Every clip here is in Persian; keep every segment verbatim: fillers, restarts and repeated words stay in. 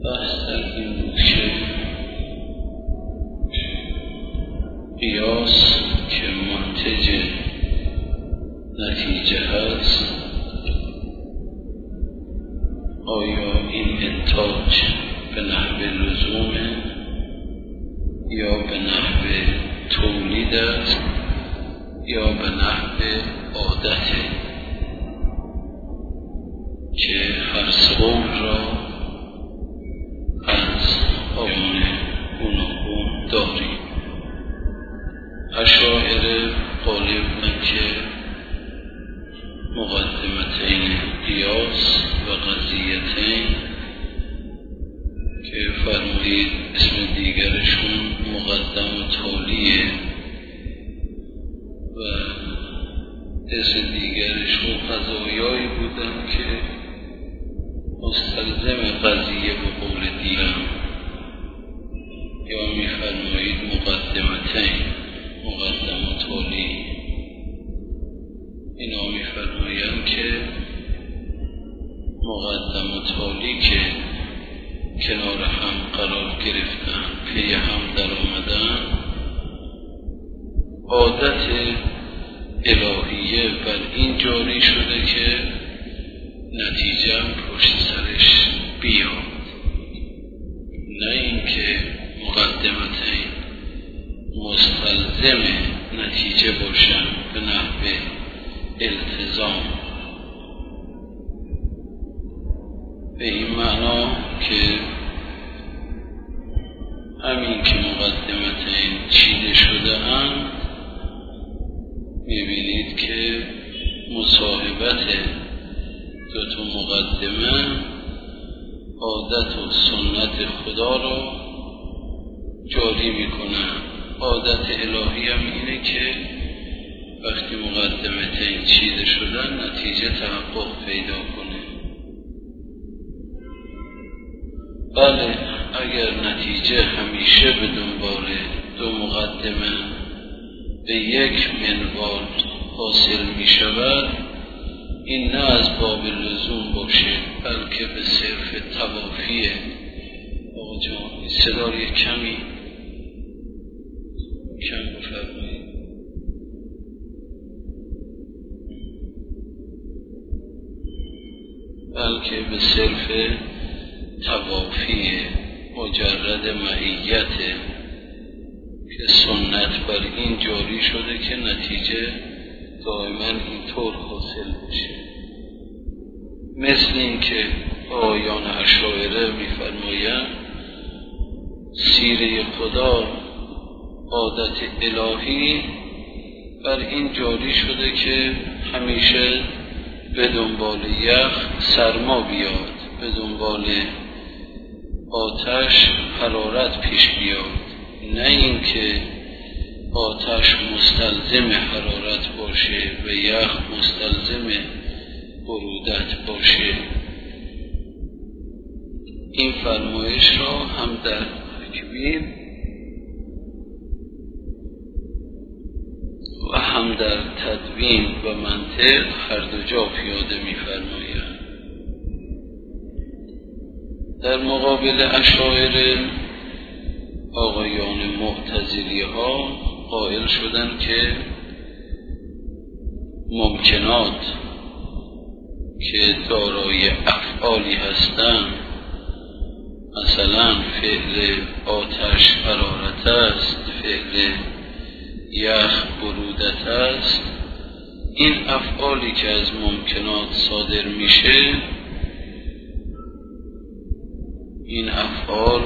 بحث در این بود که قیاس که منتج نتیجه هست، آیا این انتاج به نحو لزومه یا به نحو تولید است یا به نحو عادته که هر قول را از آیان گوناگون داریم. اشاعره غالب بودند که مقدمتین قیاس و قضیتین که فرمایید اسم دیگرشون مقدم و تالیه و اسم دیگرشون قضایایی بودن که مستلزم قضیه به قول دیگرم، یا میفرمایید مقدمتین مقدم و تالی. اینا میفرمایند که مقدم و تالی که کنار هم قرار گرفتن، پی هم در آمدن، عادت الهیه بر این جاری شده که نتیجه هم پشت سرش بیاد، نه اینکه مقدمتین مستلزم نتیجه باشن به نحو التزام، به این معنا که همین که مقدمتین چیده شده اند، میبینید که مصاحبت دو تا مقدمه عادت و سنت خدا را جاری میکنن. عادت الهی هم اینه که وقتی مقدمتین چیده شدن نتیجه تحقق پیدا کنه. بله، اگر نتیجه همیشه به دنبال دو مقدمه به یک منوال حاصل می شود، این نه از باب لزوم باشه بلکه به صرف توافیه. آقا جان صدای کمی کم بفرمایید. بلکه به صرف توافیه، مجرد معیته که سنت بر این جاری شده که نتیجه دائما اینطور حاصل بشه. مثل این که آیان اشاعره میفرمایند سیره خدا، عادت الهی بر این جاری شده که همیشه به دنبال یخ سرما بیاد، به دنبال آتش حرارت پیش بیاد، نه اینکه آتش مستلزم حرارت باشه و یخ مستلزم برودت باشه. این فرمایش را هم در تکوین و هم در تدوین و منطق هر دو جا پیاده می‌فرمایند. در مقابل اشاعره آقایان معتزلی ها قائل شدند که ممکنات که دارای افعالی هستند، مثلا فعل آتش حرارت است، فعل یخ برودت است، این افعالی که از ممکنات صادر میشه، این افعال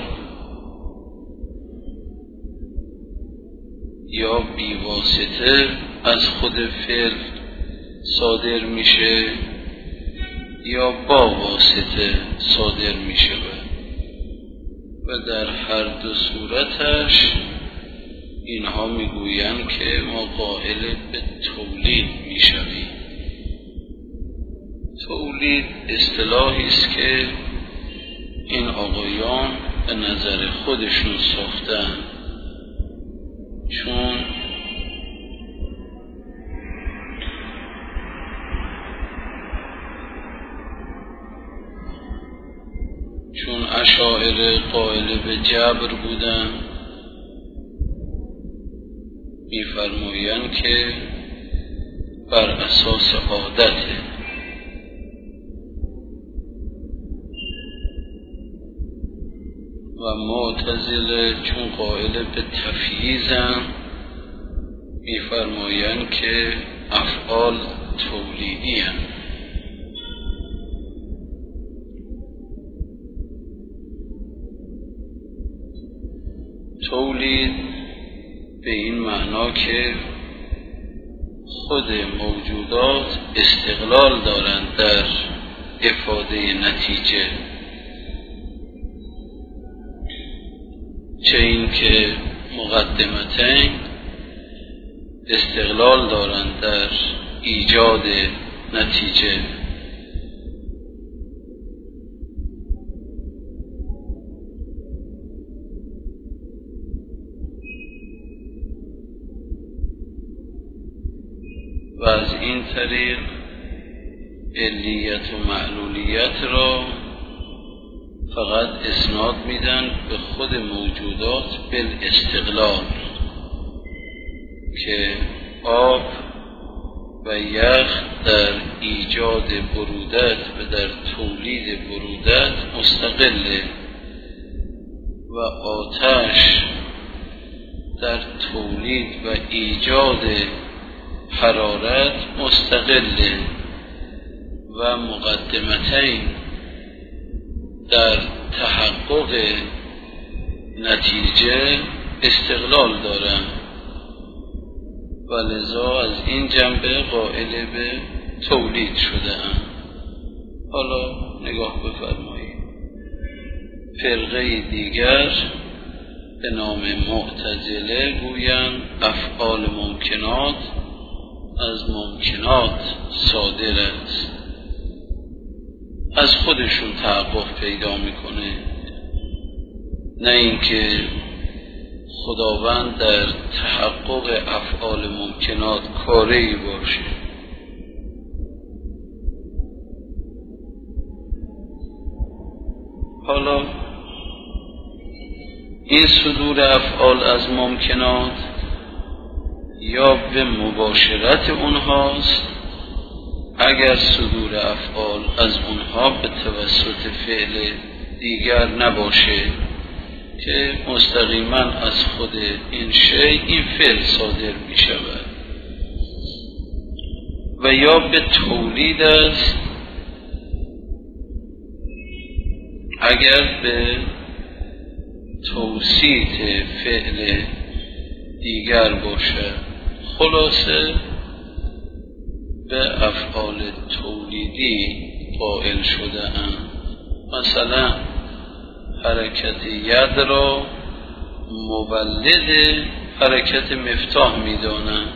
یا بیواسطه از خود فعل صادر میشه یا با واسطه صادر میشه و در هر دو صورتش اینها میگویند که ما قائل به تولید میشویم. تولید اصطلاحی است که این آقایان به نظر خودشون ساختن، چون چون اشاعره قائل به جبر بودن، می‌فرمایند که بر اساس عادته. و معتزله چون قائل به تفییضن، می‌فرمایند که افعال تولیدی هستند. تولید به این معنا که خود موجودات استقلال دارند در افاده نتیجه، چه این که مقدمتین استقلال دارند در ایجاد نتیجه. و از این طریق علیت و معلولیت را فقط اسناد میدن به خود موجودات بالاستقلال، که آب و یخ در ایجاد برودت و در تولید برودت مستقله و آتش در تولید و ایجاد حرارت مستقله و مقدمتین در تحقق نتیجه استقلال دارند و لذا از این جنبه قائل به تولید شده‌اند. حالا نگاه بفرمایید، فرقه دیگر به نام معتزله گویند افعال ممکنات از ممکنات صادر است، از خودشون تحقق پیدا میکنه، نه اینکه خداوند در تحقق افعال ممکنات کاری باشه. حالا این صدور افعال از ممکنات یا به مباشرت اونهاست، اگر صدور افعال از اونها به توسط فعل دیگر نباشه که مستقیما از خود این شیء این فعل صادر می شود، و یا به تولید است اگر به توسیط فعل دیگر باشه. خلاصه به افعال تولیدی قائل شده اند. مثلا حرکت ید را مولد حرکت مفتاح می دانند،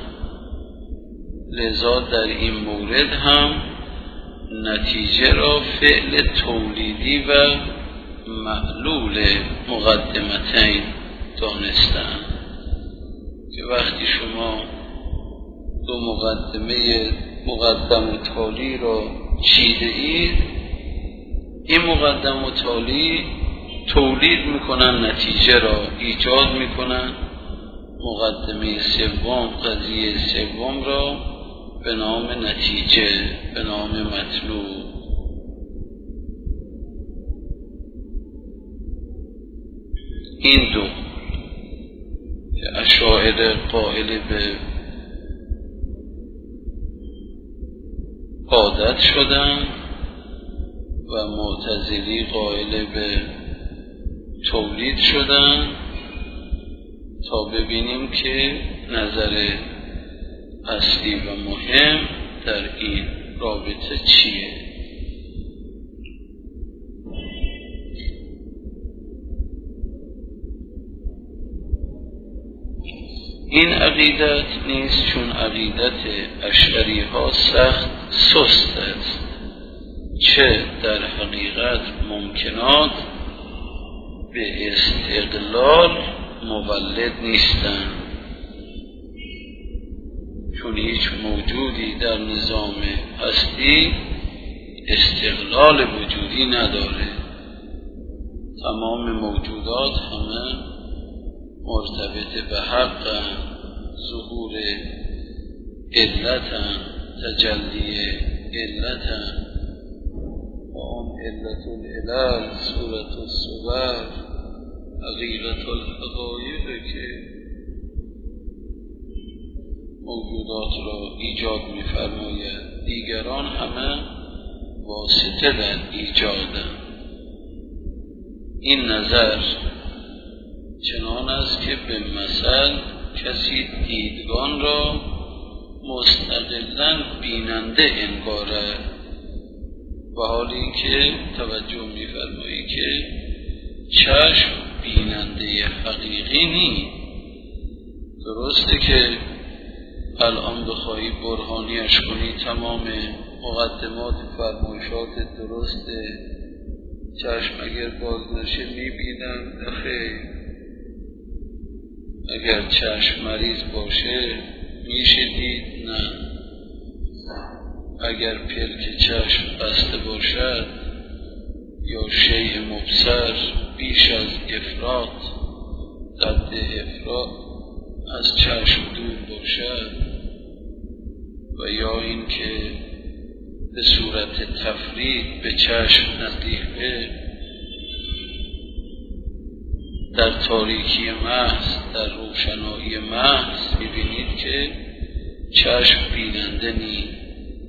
لذا در این مورد هم نتیجه را فعل تولیدی و معلول مقدمتین دانستند که وقتی شما دو مقدمه مقدم و تالی را چیده اید، این مقدم و تالی تولید میکنن، نتیجه را ایجاد میکنن. مقدمه سوم قضیه سوم را به نام نتیجه، به نام مطلوب. این دو که اشاعره قائل به عادت شدن و معتزلی قائل به تولید شدن، تا ببینیم که نظر اصلی و مهم در این رابطه چیه. این عقیدت نیست چون عقیدت اشعری ها سخت سست است، چه در حقیقت ممکنات به استقلال مولد نیستند، چون هیچ موجودی در نظام هستی استقلال وجودی نداره. تمام موجودات همه مرتبط به حق، ظهور علت، تجلی علت و اون علت العلل، صورت الصور، حقیقت الحقایق که موجودات را ایجاد می فرماید. دیگران همه واسطه در ایجادند. این نظر چنان است که به مثل کسی دیدگان را مستقلاً بیننده انگارد، و حالی که توجه می فرمایی که چشم بیننده حقیقی نیست. درسته که الان بخواهی برهانیش کنی تمام مقدمات فرمایشات درسته، چشم اگر باز نشه میبینم نخیر، اگر چشم مریض باشه میشه دید نه، اگر پلک چشم بسته باشد یا شیء مبصر بیش از افراط ضد افراط از چشم دور باشد، و یا این که به صورت تفرید به چشم نزدیکه، در تاریکی محض، در روشنایی محض میبینید که چشم بیننده نیست.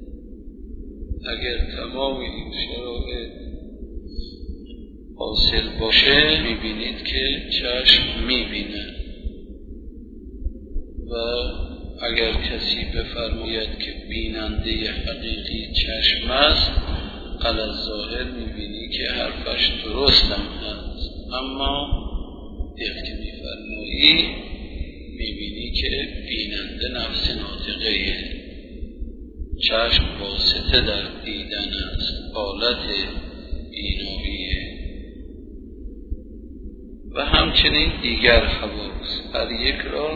اگر تمام این شرایط حاصل باشه میبینید که چشم میبینه، و اگر کسی بفرماید که بیننده حقیقی چشم است، علی الظاهر میبینی که حرفش درست هم هست، اما دقیق که میفرمایی میبینی که بیننده نفس ناطقه، چشم واسطه در دیدن است، آلت بیناییه. و همچنین دیگر حواس هر یک را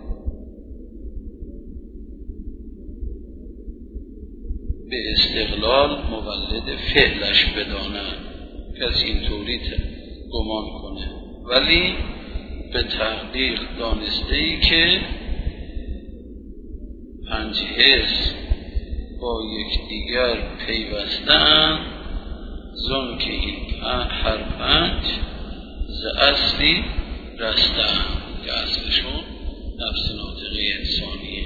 به استقلال مولد فعلش بدانند، کسی اینطوری گمان کنه، ولی به تحقیق دانسته ای که پنج حس با یکدیگر پیوستند، زن که این هر پنج ز اصلی رستند، که اصلشون نفس ناطقه انسانیه.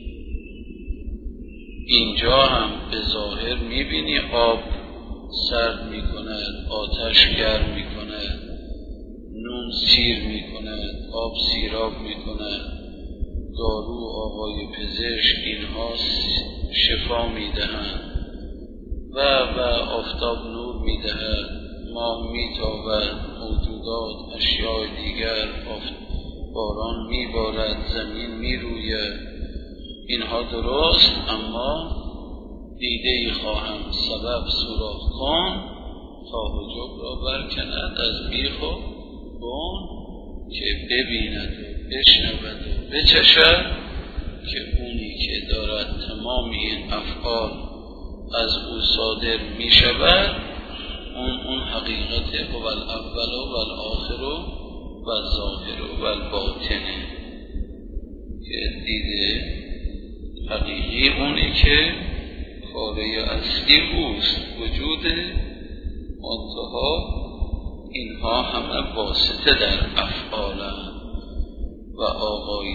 اینجا هم به ظاهر میبینی آب سرد میکند، آتش گرم میکند، نون سیر میکند، آب سیراب میکند، دارو آقای پزشک اینها شفا میدهند، و و آفتاب نور میدهد، ماه میتابد، موجودات اشیاء دیگر، باران میبارد، زمین میروید. اینها درست، اما دیده ای خواهم سبب سوراخ کن تا حجب را برکند از بیخ و بن، که ببیند و بشنود و بچشد که اونی که دارد تمام این افعال از او صادر می شود، اون اون حقیقت هو الاول و الاخر و الظاهر و الباطنه، که دیده حقیقی اونی که کاره اصلی اوست، وجود منتها اینها همه واسطه در افعالند. و آقای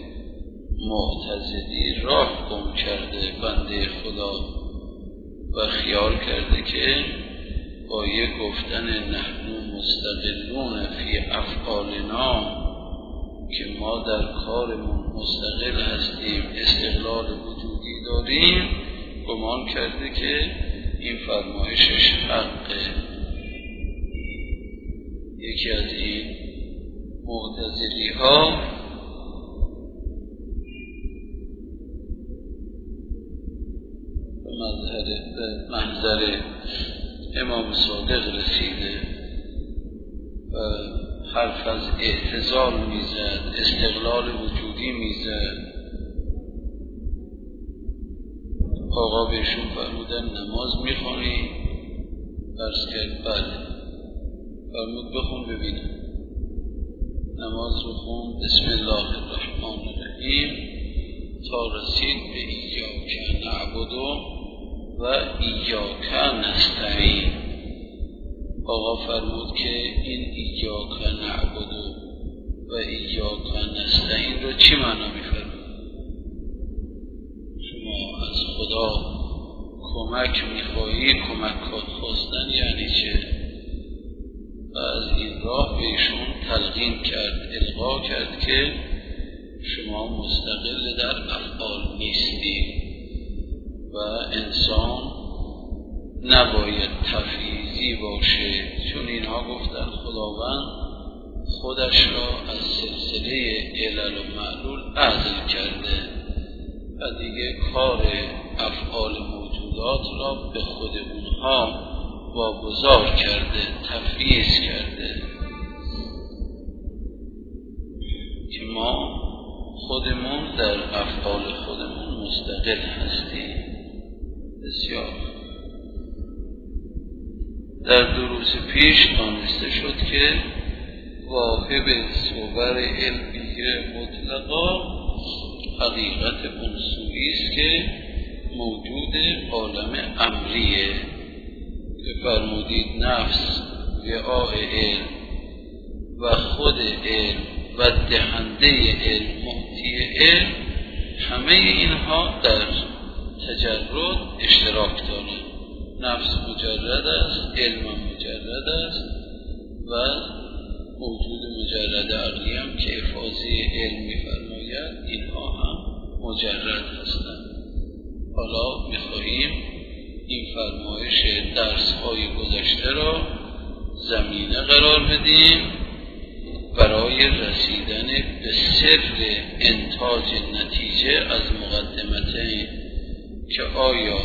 معتزلی راه گم کرده بنده خدا و خیال کرده که با یک گفتن نحن مستقلون فی افعالنا، که ما در کارمون مستقل هستیم، استقلال وجودی داریم، گمان کرده که این فرمایشش حقه. یکی از این معتزلی ها به منظر امام صادق رسیده و حرف از اعتزال میزد، استقلال وجودی میزد. آقا بهشون فرمودن نماز میخونی؟ عرض کرد بله. فرمود بخون ببینم. نماز رو خون. بسم الله الرحمن الرحیم تا رسید به ایاک نعبد و ایاک نستعین. آقا فرمود که این ایاک نعبد و ایاک نستعین رو چی معنا می‌فرماید؟ شما از خدا کمک می‌خواهی، کمک خواستن یعنی چه؟ و از این راه بهشون تلقین کرد، القا کرد که شما مستقل در افعال نیستی و انسان نباید تفییضی باشه، چون اینها گفتن خداوند خودش را از سلسله علل و معلول عزل کرده و دیگه کار افعال موجودات را به خود اونها واگذار کرده، تفییض کرده که ما خودمون در افعال خودمون مستقل هستیم. بسیار در دروس پیش دانسته شد که واهب صور علمیه مطلقا حقیقت انسویی است که موجود عالم امریه که فرمودید نفس وعاء علم و خود علم و دهنده علم معطی علم، همه اینها در تجرد اشتراک دارند. نفس مجرد است، علم مجرد است و موجود مجرد عقلی هم که افاضه علم می‌فرماید اینها هم مجرد هستند. حالا می‌خواهیم این فرمایش درس‌های گذشته را زمینه قرار بدیم برای رسیدن به سر انتاج نتیجه از مقدمتین، که آیا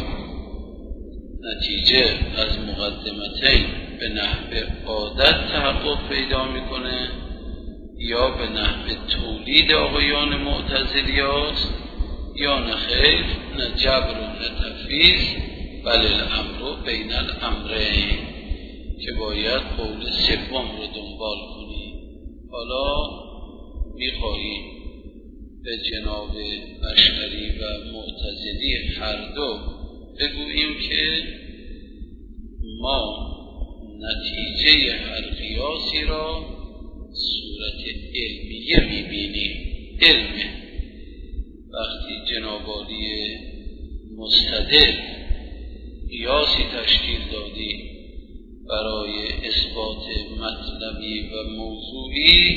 نتیجه از مقدمتین به نحو عادت تحقق پیدا میکنه یا به نحو تولید آقایان معتزلی است، یا نه خیر، نه جبر و نه تفویض، بل الامر بین الامرین، که باید قول سوم رو دنبال کنیم. حالا میخواهیم به جناب اشعری و معتزلی هر دو بگوییم که ما نتیجه هر قیاسی را صورت علمیه میبینیم. علمه وقتی جناب عالی مستدل قیاسی تشکیل دادیم برای اثبات مطلبی و موضوعی،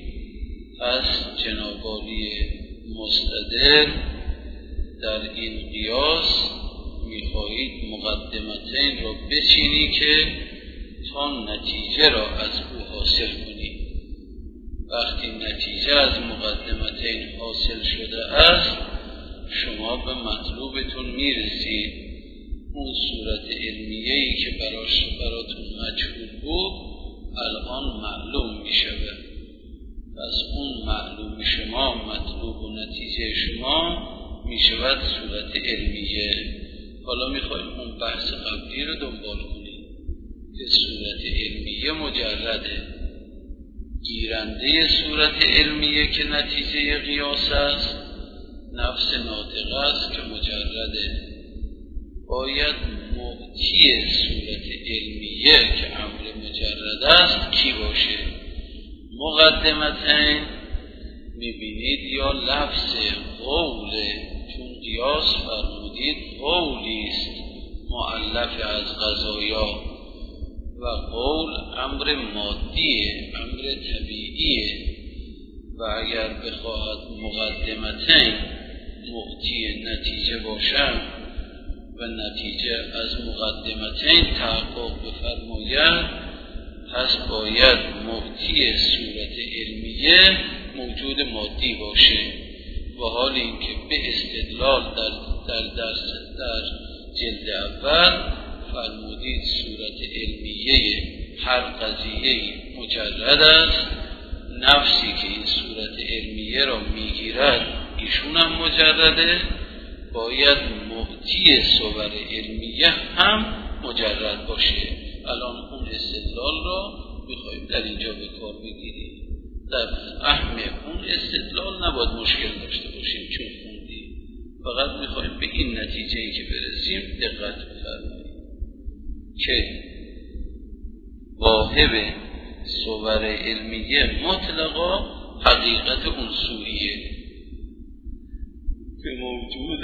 پس جناب عالی مستدل در این قیاس میخواهید مقدمتین را بچینی که تا نتیجه را از او حاصل کنید. وقتی نتیجه از مقدمتین حاصل شده است، شما به مطلوبتون میرسید. اون صورت علمیه‌ای که براش براتون مجهول بود الان معلوم میشود. پس اون معلوم شما، مطلوب و نتیجه شما میشود صورت علمیه. حالا میخوایم اون بحث قبلی رو دنبال کنیم که صورت علمیه مجرده. گیرنده صورت علمیه که نتیجه قیاس است نفس ناطقه است که مجرده. باید معطی صورت علمیه که امر مجرد است کی باشه؟ مقدمتین میبینید یا لفظ قوله، چون قیاس فرمودید قولی است مؤلف از قضایا و قول امر مادیه، امر طبیعیه و اگر بخواهد مقدمتین معطی نتیجه باشند و نتیجه از مقدمتین تحقق بفرماید، پس باید معطی صورت علمیه موجود مادی باشه. و حال اینکه به استدلال در در درس در جلد اول فرمودید صورت علمیه هر قضیه مجرد است، نفسی که این صورت علمیه را میگیرد ایشون هم مجرده، باید معطی صور علمیه هم مجرد باشه. الان اون استدلال را میخوایم در اینجا به کار بگیریم. در فهم اون استدلال نباید مشکل داشته باشیم چون خوندیم، فقط میخوایم به این نتیجه‌ای که برسیم دقت بفرماییم که واهب صور علمیه مطلقا حقیقت اون سوریه که موجود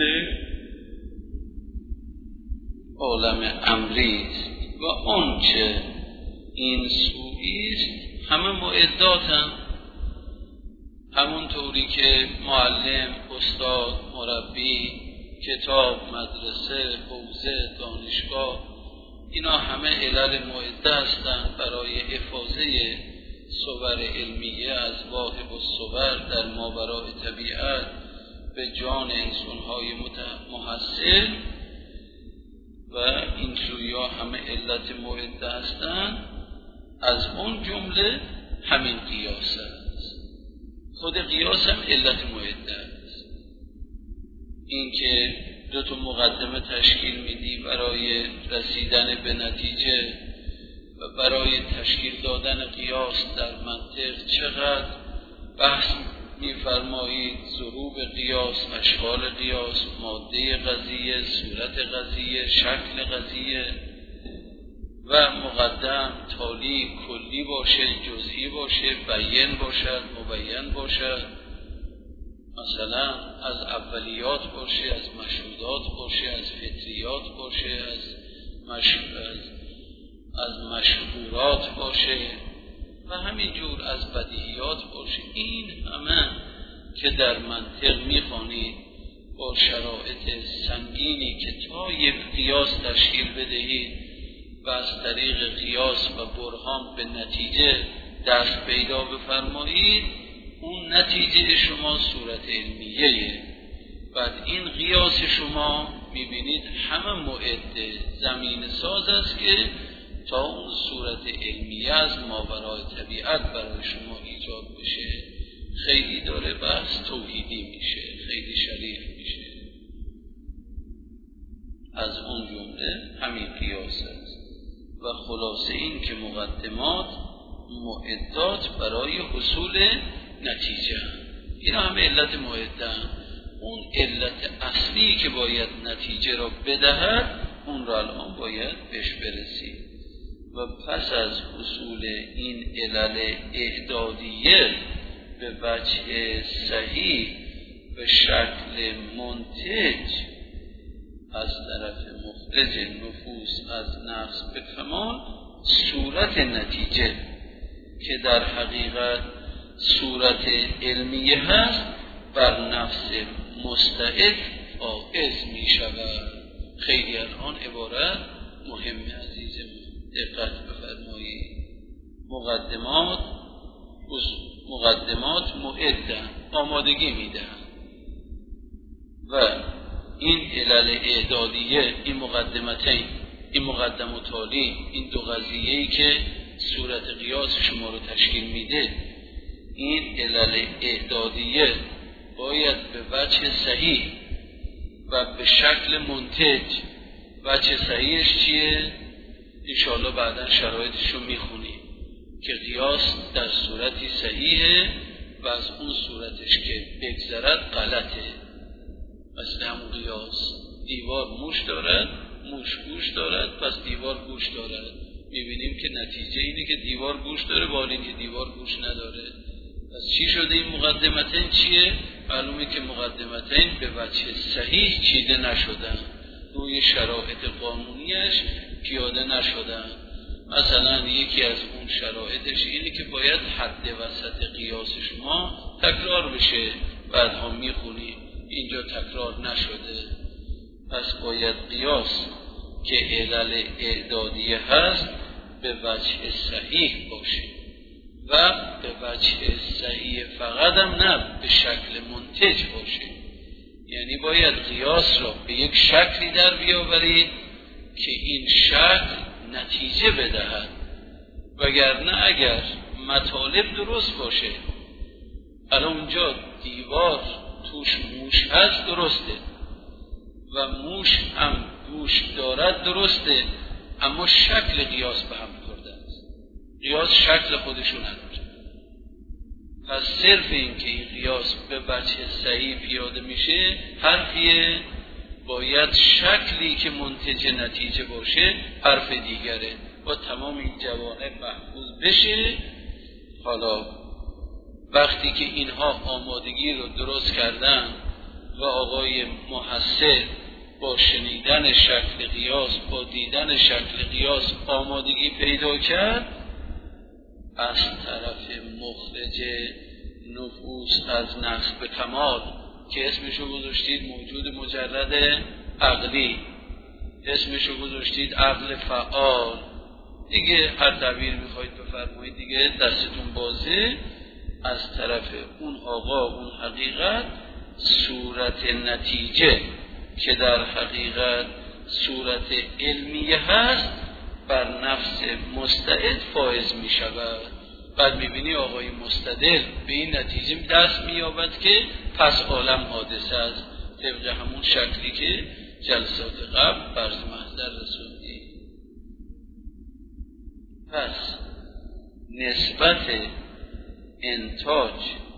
عالم امری است و آنچه این سویی است همه معداتن، همون طوری که معلم، استاد، مربی، کتاب، مدرسه، حوزه، دانشگاه، اینا همه علل معده هستند برای حفاظه صور علمیه از واهب الصور در ماوراء طبیعت به جان انسان‌های محصل و این سویا همه علت معده هستند. از اون جمله همین قیاس است. خود قیاس هم علت معده است. این که دو تا مقدمه تشکیل میدی برای رسیدن به نتیجه و برای تشکیل دادن قیاس در منطق چقدر بحث میفرمایید، ضروب قیاس، اشکال قیاس، ماده قضیه، صورت قضیه، شکل قضیه و مقدم تالی کلی باشه، جزئی باشه، بیان باشد، مبین باشد، مثلا از اولیات باشه، از مشهودات باشه، از فطریات باشه، از مش... از, از مشهورات باشه و همینجور از بدیهیات باشه. این همه که در منطق میخوانید با شرایط سنگینی که تا یک قیاس تشکیل بدهید و از طریق قیاس و برهان به نتیجه دست پیدا بفرمایید، اون نتیجه شما صورت علمیه. بعد این قیاس شما میبینید همه معده زمین ساز است که تا اون صورت علمیه از ماورای طبیعت برای شما ایجاد بشه. خیلی داره بحث توحیدی میشه، خیلی شریف میشه. از اون جمله همین قیاس است و خلاصه این که مقدمات معدات برای حصول نتیجه، این همه علت معده. اون علت اصلی که باید نتیجه را بدهد اون را الان باید بهش برسید و پس از حصول این علل اعدادیه به وجه صحیح به شکل منتج از طرف مخرج نفوس از نفس به کمال صورت نتیجه که در حقیقت صورت علمیه هست بر نفس مستعد فائز می شود. خیلی الان عبارت مهم عزیزم دقت بفرمایید. مقدمات مقدمات معدن، آمادگی میدن و این علل اعدادیه، این مقدمتین، این مقدم و تالی، این دو قضیه‌ای که صورت قیاس شما رو تشکیل میده، این علل اعدادیه باید به وجه صحیح و به شکل منتج. وجه صحیحش چیه؟ انشاءالله بعدا شرایطش رو میخونیم که قیاس در صورتی صحیحه و از اون صورتش که بگذرد غلطه. مثل همون قیاس دیوار موش دارد، موش گوش دارد، پس دیوار گوش دارد. میبینیم که نتیجه اینه که دیوار گوش داره با اینکه دیوار گوش نداره. پس چی شده؟ این مقدمتین چیه؟ معلومه که مقدمتین به وجه صحیح چیده نشدن، روی شرایط قانونیش پیاده نشدن. مثلا یکی از اون شرایطش اینه که باید حد وسط قیاس شما تکرار بشه، بعدها میخونی اینجا تکرار نشده، پس باید قیاس که علل اعدادیه هست به وجه صحیح باشه و به وجه صحیح فقط هم نه به شکل منتج باشه. یعنی باید قیاس را به یک شکلی در بیاورید که این شکل نتیجه بدهد، وگرنه اگر مطالب درست باشه، الان اونجا دیوار توش موش هست درسته و موش هم گوش دارد درسته، اما شکل قیاس به هم خورده است. قیاس شکل خودشو نداره. پس صرف این که این قیاس به وجه صحیح پیاده میشه حرفیه، باید شکلی که منتج نتیجه باشه حرف دیگره، با تمام این جوانب محفوظ بشه. حالا وقتی که اینها آمادگی رو درست کردن و آقای محسن با شنیدن شکل قیاس، با دیدن شکل قیاس آمادگی پیدا کرد، از طرف مخرج نفوس از نقص به کمال که اسمشو گذاشتید موجود مجرد عقلی، اسمشو گذاشتید عقل فعال، دیگه هر تعبیر میخواید بفرمایید دیگه دستتون بازه. از طرف اون آقا، اون حقیقت، صورت نتیجه که در حقیقت صورت علمیه هست بر نفس مستعد فائز می شود. بعد می بینی آقای مستدل به این نتیجه دست می یابد که پس عالم حادثه است، طبق همون شکلی که جلسات قبل برز محضر رسوندی. پس نسبت انتاج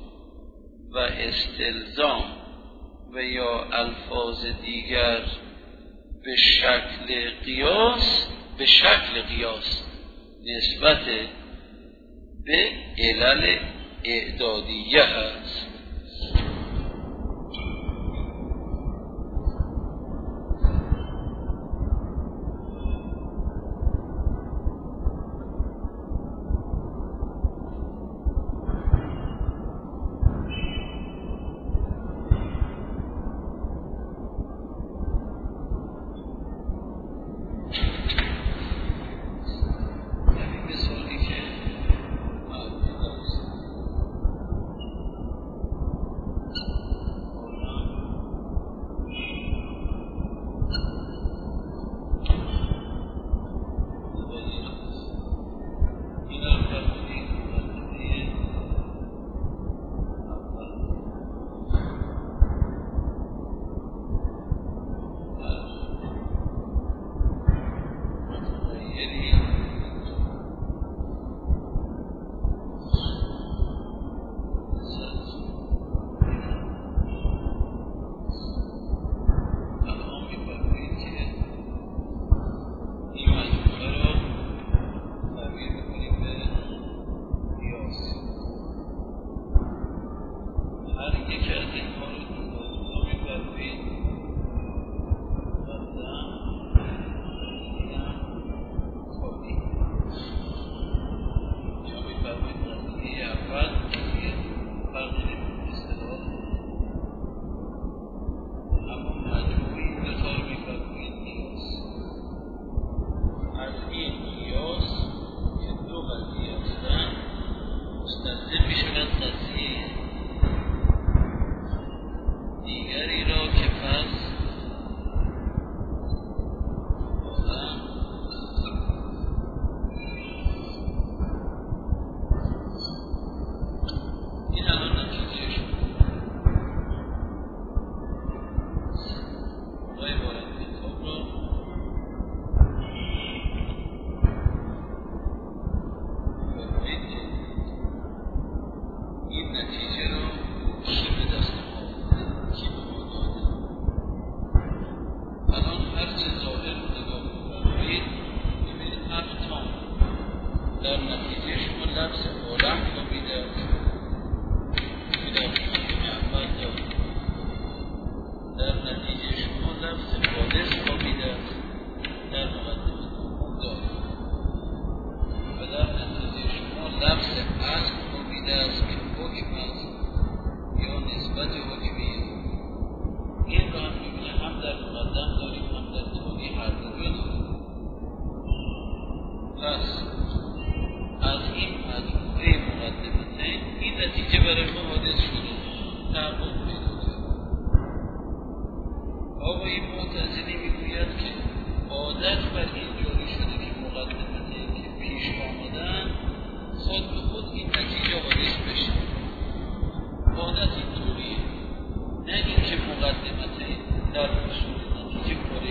و استلزام و یا الفاظ دیگر به شکل قیاس، به شکل قیاس نسبت به علل اعدادیه هست.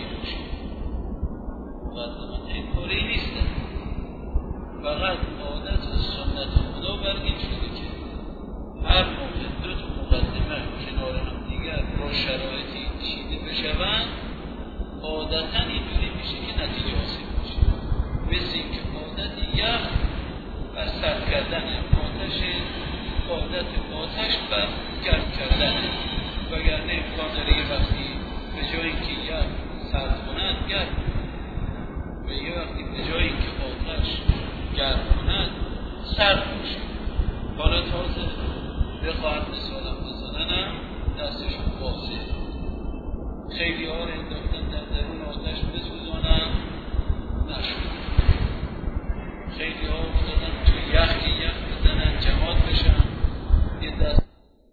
فقط کردن آتش عادت آتش بر گرم کردن، وگرنه امکان داره یه وقتی به جای اینکه یخ سرد کند گرم و یه وقتی به جای اینکه آتش گرم کند سرد باشه. حالا تازه بخواهد مثالم بزننم دستشون بازه، خیلی ها رو انداختن در درون آتش بسوزانن نشد، خیلی ها افتادن تو یخ که یخ بزنن جماعت بشن یه دست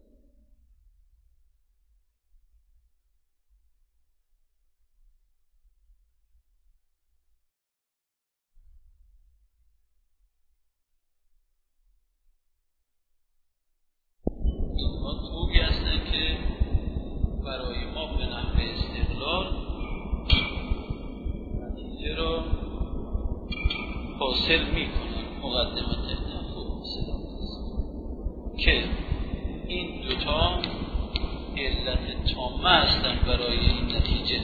اینها توبی هستن که برای ما به نحو استقلال نتیجه را حاصل می کنن. مقدمت تفاوت که این دوتا علت تامه هستند برای این نتیجه.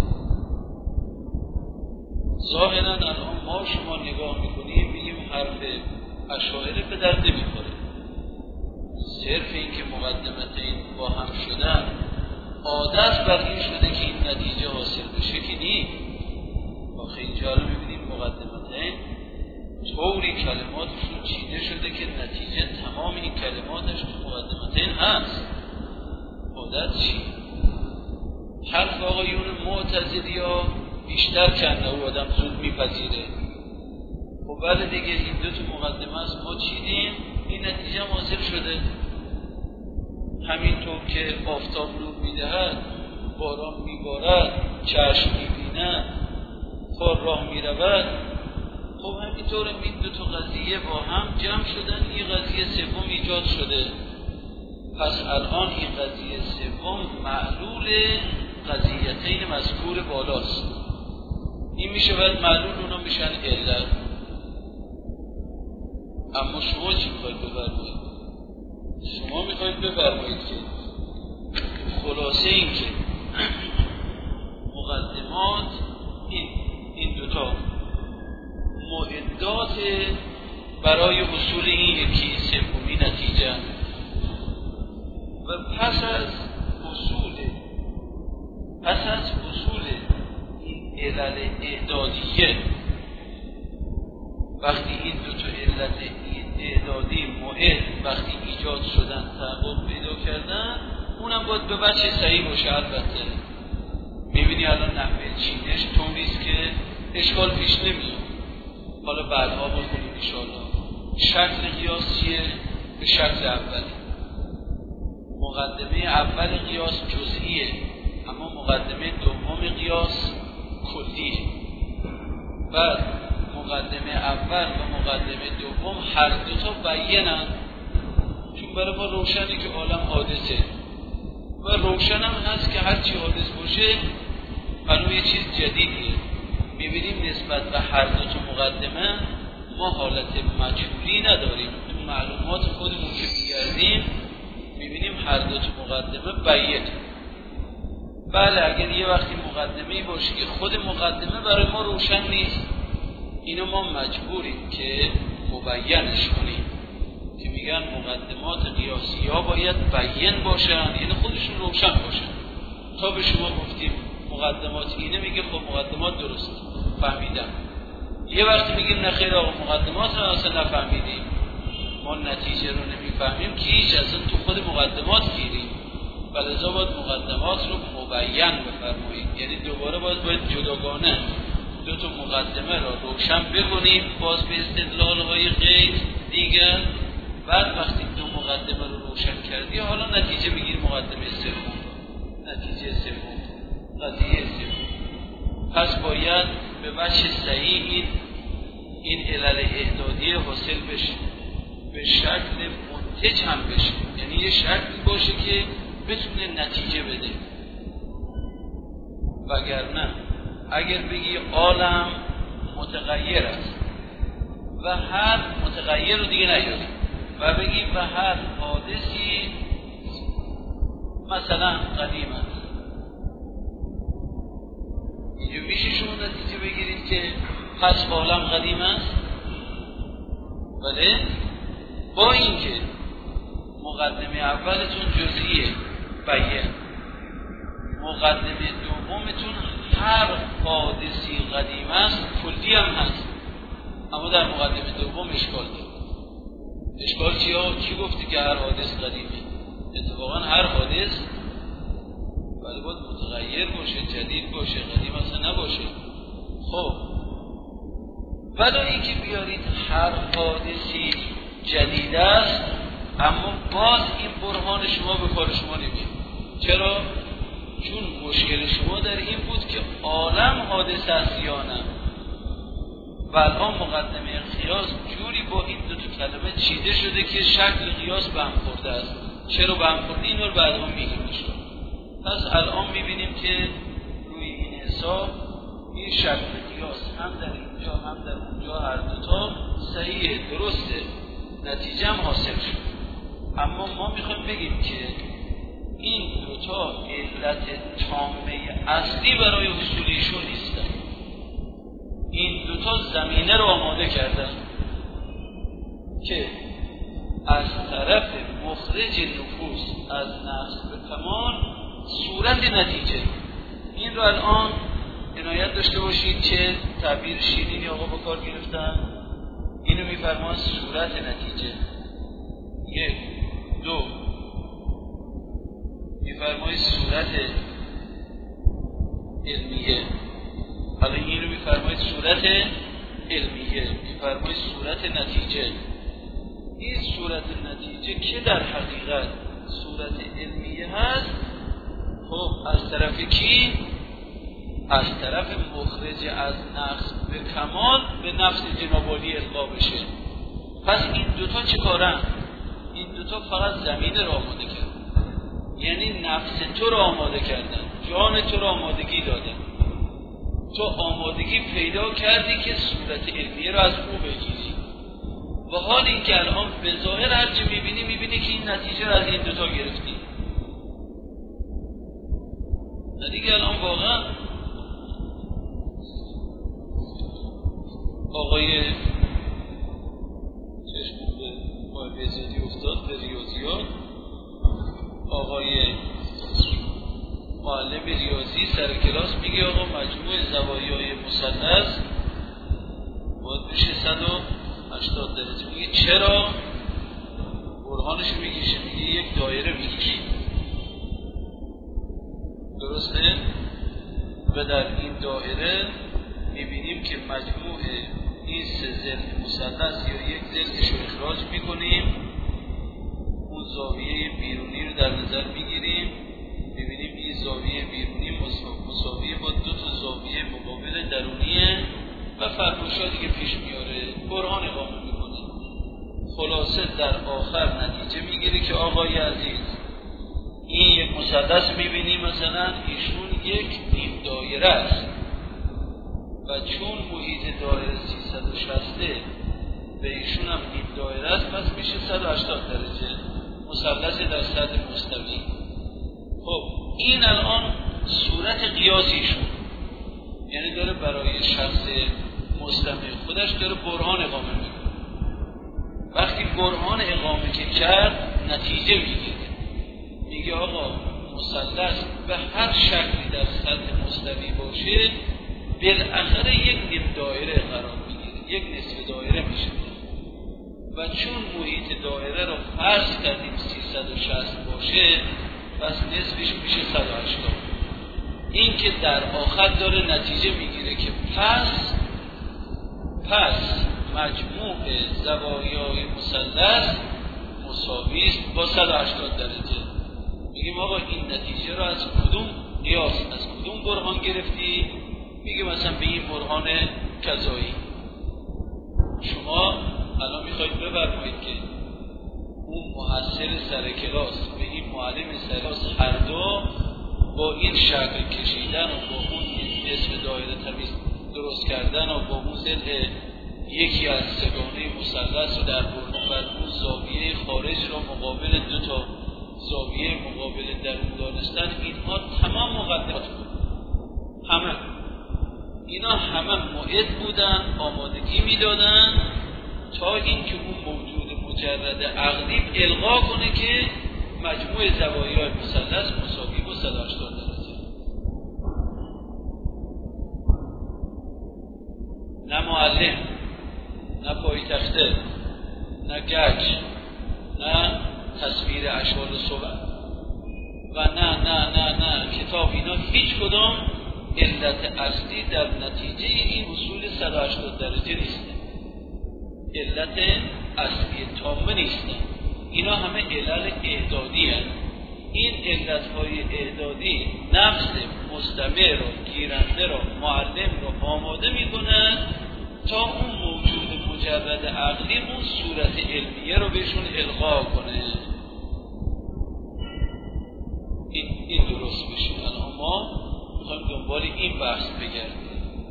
ظاهرا الان ما شما نگاه میکنیم میگیم حرف اشاعره به درد نمیخوره، صرف این که مقدمتین با هم شدن عادت بر این شده که این نتیجه حاصل بشه که نی. آخه اینجا رو میبینیم مقدمتین طوری کلماتشون چیده شده که نتیجه تمام این کلماتش تو مقدمتین هست. عادت چی؟ حرف آقایون معتزلی ها بیشتر کنه او آدم زود میپذیره. خب بله دیگه این دو تا مقدمه است ما چیدیم این نتیجه حاصل شده. همینطور که آفتاب نور میدهد، باران میبارد، چشم میبیند، خور راه میرود، خب همینطور این دو تا قضیه با هم جمع شدن یه قضیه سوم ایجاد شده. پس الان این قضیه سوم معلول قضیتین مذکور بالاست. این میشه باید معلول اونا میشن علت. اما شما چی میخواید بفرمایید؟ شما میخواید بفرمایید که خلاصه این که مقدمات این این دوتا معدات برای حصول این یکی سومی نتیجه و پس از حصول پس از حصول این علل اعدادیه، وقتی این دو تا علت اعدادی معد وقتی ایجاد شدن تحقق پیدا کردن اونم باید به وجه صحیح باشه. البته میبینی الان نحوه چینش طوریست که اشکال پیش نمیاد. حالا بعدها بخونیم انشاءالله. شکل قیاس چیه؟ به شکل اولی. مقدمه اول قیاس جزئیه اما مقدمه دوم قیاس کلیه. بعد مقدمه اول و مقدمه دوم هر دو تا بیانن، چون برای ما روشنه که عالم حادثه و روشن هم هست که هرچی حادث باشه برای یه چیز جدیدیه. میبینیم نسبت به هر دو تا مقدمه ما حالت مجبوری نداریم. تو معلومات خودمون که میگردیم میبینیم هر دو تا مقدمه بیانه. بله اگر یه وقتی مقدمه‌ای باشه که خود مقدمه برای ما روشن نیست، اینو ما مجبوریم که مبینش کنیم که میگن مقدمات قیاسی ها باید بیان باشن، یعنی خودشون روشن باشن. تا به شما گفتیم مقدمات اینه میگه خب مقدمات درست فهمیدم. یه وقتی میگیم نه خیر آقا مقدمات رو اصلا نفهمیدیم، ما نتیجه رو نمیفهمیم که هیچ اصلا تو خود مقدمات گیریم. ولذا باید مقدمات رو مبین بفرمایید، یعنی دوباره باید باید جداگانه دو تا مقدمه را روشن بکنیم باز به استدلال های غیر دیگر. بعد وقتی دو مقدمه رو روشن کردی حالا نتیجه بگیر مقدمه سوم، نتیجه سوم، قضیه سوم. پس باید به وجه صحیح این این علل اعدادی حاصل بشه، به شکل منتج هم بشه، یعنی یه شکلی باشه که بتونه نتیجه بده. وگرنه اگر بگی عالم متغیر است و هر متغیر رو دیگه نیاری و بگی و هر حادثی مثلا قدیم است، اینجا میشه شما نتیجه بگیرید که پس عالم قدیم است؟ بله با اینکه مقدمه اولتون جزئیه بیان، مقدمه دومتون هر حادثی قدیم است کلی هم هست، اما در مقدمه دوم اشکال داره. اشکال چیه؟ چی گفتی که هر حادث قدیمه؟ اتفاقا هر حادث ولی باید متغیر باشه، جدید باشه، قدیم اصلا نباشه. خب ولی اینکه بیارید هر حادثی جدید است، اما باز این برهان شما به کار شما نمیاد. چرا؟ چون مشکل شما در این بود که عالم حادث است یا نه، و الان مقدمه قیاس جوری با این دو تا کلمه چیده شده که شکل قیاس به هم خورده است. چرا به هم خورده؟ این رو بعدا میگیم بشون. پس الان میبینیم که روی این حساب این شکل قیاس هم در اینجا هم در اونجا هر دوتا صحیحه، درسته، نتیجه هم حاصل شد. اما ما میخوایم بگیم که این دوتا علت تامه اصلی برای حصول ایشون نیستن. این دوتا زمینه رو آماده کردن که از طرف مخرج نفوس از نفس به کمال صورت نتیجه. این رو الان عنایت داشته باشید چه تعبیر شیرینی آقا با کار گرفتن. اینو میفرمان صورت نتیجه. یک دو میفرمای صورت علمیه. حالا این رو میفرمای صورت علمیه، میفرمای صورت نتیجه. این صورت نتیجه که در حقیقت صورت علمیه هست، خب از طرف کی؟ از طرف مخرج از نقص به کمال به نفس جنابالی القا بشه. پس این دوتا چه کارن؟ این دوتا فقط زمین رو آماده کردن، یعنی نفس تو رو آماده کردن، جان تو رو آمادگی دادن. تو آمادگی پیدا کردی که صورت علمیه رو از او بگیری، و حال این که الان به ظاهر هرچی میبینی میبینی که این نتیجه رو از این دوتا گرفتی. نه دیگه الان واقعا آقای چشم به آقای بزیادی افتاد به ریاضیات، آقای معلم ریاضی سر کلاس میگه آقا مجموع زوایای مثلث باید بشه صد و هشتاد درجه. میگه چرا؟ برهانش میگیشه، میگه یک دایره میگیشه، درسته؟ و در این دایره میبینیم که مجموع این سه ضلع مثلث یا یک ضلعش رو اخراج میکنیم، اون زاویه بیرونی رو در نظر میگیریم، میبینیم این زاویه بیرونی مساویه با دو تا زاویه مقابل درونیه و فرمایشاتی که پیش میاره برهان اقامه میکنه. خلاصه در آخر نتیجه میگیره که آقای عزیز این یک مثلث میبینیم مثلا ایشون یک نیم دایره است و چون محیط دایره سیصد و شصت به ایشون هم نیم دایره است، پس میشه صد و هشتاد درجه مثلث در سطح مستوی. خب این الان صورت قیاسیشون، یعنی داره برای شخص مستمع خودش داره برهان اقامه میکنه. وقتی برهان اقامه که کرد نتیجه میگیره، میگه آقا مثلث به هر شکلی در سطح مستوی باشه بالاخره یک نیم دایره قرار میگیره، یک نصف دایره میشه و چون محیط دایره رو فرض کردیم سیصد و شصت باشه پس نصفش میشه صد و هشتاد. این که در آخر داره نتیجه میگیره که پس پس مجموع زوایای مثلث مساوی است با صد و هشتاد درجه. میگیم آقا این نتیجه رو از کدوم قیاس، از کدوم برهان گرفتی؟ میگه مثلا به این برهان کذایی. شما الان میخواید بفرمایید که اون محصل سر کلاس به این معلم سر کلاس هر دو با این شکل کشیدن و با اون نصف دایره تمیز درست کردن و با اون ضلع یکی از سگانه مثلث رو در برهان و اون زاویه خارج رو مقابل دو تا زاویه مقابل درون دانستن، اینها تمام مقدمات بود. همه اینا همه معد بودن، آمادگی میدادن تا این که اون موجود مجرد عقلی الغا کنه که مجموع زوایای مثلث مساوی با صد و هشتاد درجه. نه معلم، نه پایتخته، نه گچ، نه تصویر اشعار صبح و نه نه نه نه کتاب، اینا هیچ کدام علت اصلی در نتیجه این اصول صد و هشتاد درجه نیستن، علت اصلی تامه نیستن. اینا همه علل اعدادی هستند. این علتهای اعدادی نفس مستمر رو، گیرنده رو، معلم رو آماده میکنن تا اون موجود مجرد عقلی اون صورت علمیه رو بهشون القا کنه. این, این درست بشه. الان ما میخوایم دنبال این بحث بگردیم.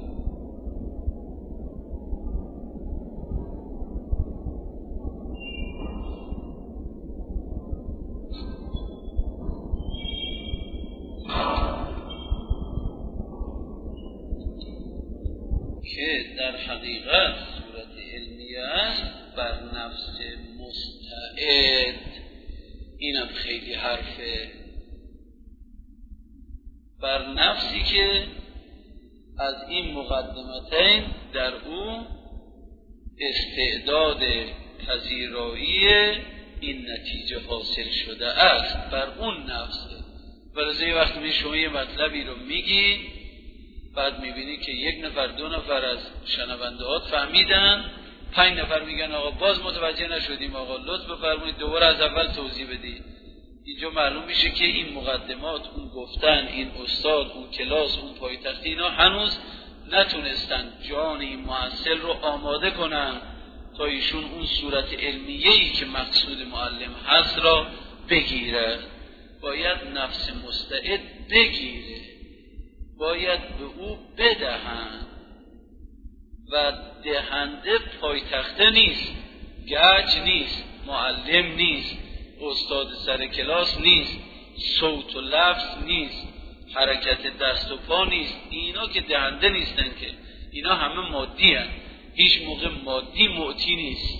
که در حقیقت صورت علمیه است بر نفس مستعد. اینم خیلی حرفه. بر نفسی که از این مقدمتین در او استعداد پذیرایی این نتیجه حاصل شده است، بر اون نفسه. برای وقتی می شما یه مطلبی رو میگی، بعد میبینی که یک نفر دو نفر از شنونده هات فهمیدن، پنج نفر میگن آقا باز متوجه نشدیم، آقا لطف بفرمایید دوباره از اول توضیح بدید. اینجا معلوم میشه که این مقدمات، اون گفتن، این استاد، اون کلاس، اون پایتختی، اینا هنوز نتونستن جان این محصل رو آماده کنن تا ایشون اون صورت علمیه‌ای که مقصود معلم هست را بگیره. باید نفس مستعد بگیره، باید به او بدهند و دهنده پایتخته نیست، گچ نیست، معلم نیست، استاد سر کلاس نیست، صوت و لفظ نیست، حرکت دست و پا نیست. اینا که دهنده نیستن، که اینا همه مادی هن. هیچ موقع مادی معطی نیست.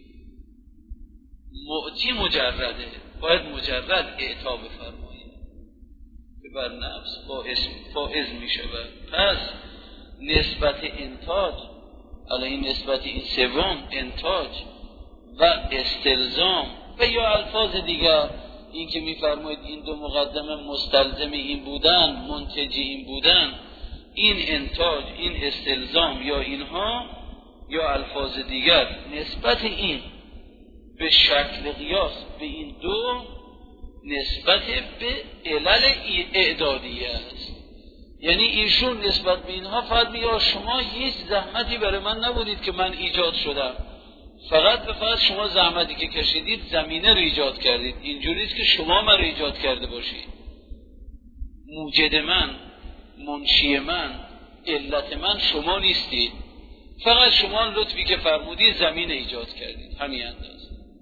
معطی مجرده، باید مجرد اعطا بفرمایید که بر نفس فائز می شود. پس نسبت انتاج، علیه نسبت این سوم انتاج و استلزام و یا الفاظ دیگر، این که میفرمایید این دو مقدمه مستلزم این بودن، منتج این بودن، این انتاج، این استلزام یا اینها یا الفاظ دیگر، نسبت این به شکل قیاس به این دو نسبت به علل اعدادیه است. یعنی ایشون نسبت به اینها فقط میگه شما هیچ زحمتی برای من نبودید که من ایجاد شدم، فقط به فقط شما زحمتی که کشیدید زمینه رو ایجاد کردید. اینجوریست که شما من رو ایجاد کرده باشید. موجد من، منشی من، علت من شما نیستید، فقط شما لطفی که فرمودید زمینه ایجاد کردید، همین انداز.